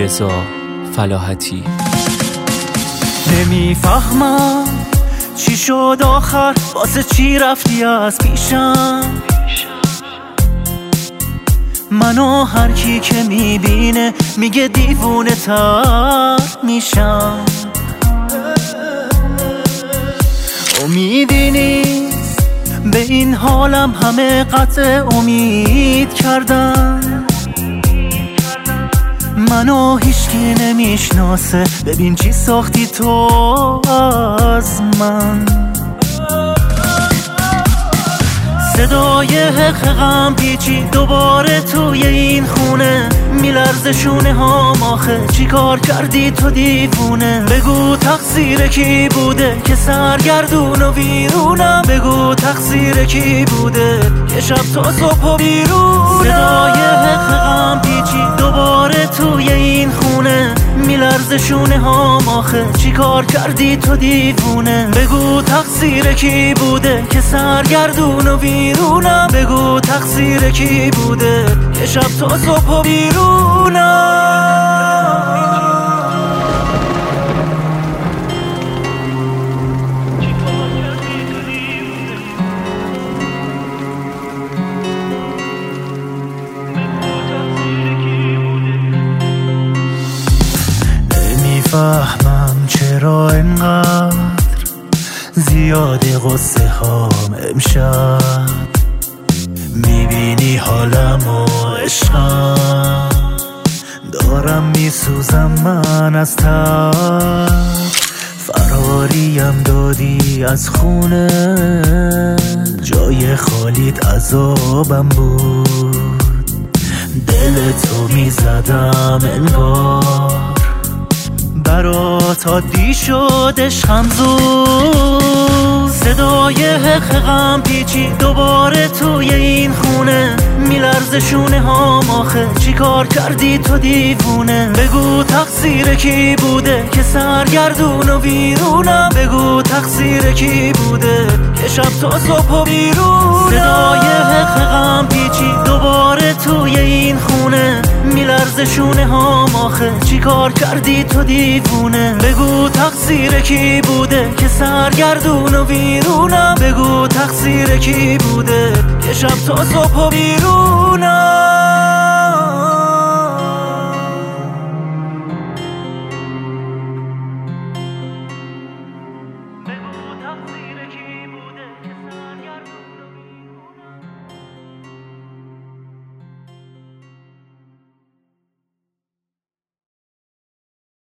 رضا فلاحتی. نمیفهمم چی شد آخر، واسه چی رفتی از پیشم؟ منو هر کی که میبینه میگه دیوونه تر میشم. امیدی نیست به این حالم، همه قطع امید کردن. منو هیچکی نمیشناسه، ببین چی ساختی تو از من. صدای حق غم پیچی دوباره توی این خونه، میلرزه شونه هام. آخه چی کار کردی تو دیوونه؟ بگو تقصیر کی بوده که سرگردون و ویرونم؟ بگو تقصیر کی بوده که شب تا صبح و بیرونم؟ صدای حق غم پیچی دوباره توی این خونه، میلرزه شونه هام. آخه چی کار کردی تو دیوونه؟ بگو تقصیر کی بوده که سرگردون و ویرونم؟ بگو تقصیر کی بوده که شب تا صبح و بیرونم؟ نمیفهمم چرا انقدر زیاده غصه هام امشب. میبینی حالم و عشقم، دارم میسوزم من از تب. فراریم دادی از خونه، جای خالیت عذابم بود. دل تو میزدم انگار، برات عادی شد عشقم زود. صدای حق غم پیچی دوباره توی این خونه، میلرزه شونه هام. آخه چی کار کردی تو دیوونه؟ بگو تقصیر کی بوده که سرگردون و ویرونم؟ بگو تقصیر کی بوده که شب تا صبح و بیرونم؟ صدای حق غم پیچی دوباره توی این خونه، میلرزه شونه هام. آخه چی کار کردی تو دیوونه؟ بگو تقصیر کی بوده که سرگردون و ویرونم؟ بگو تقصیر کی بوده که شب تا صبح و بیرونم؟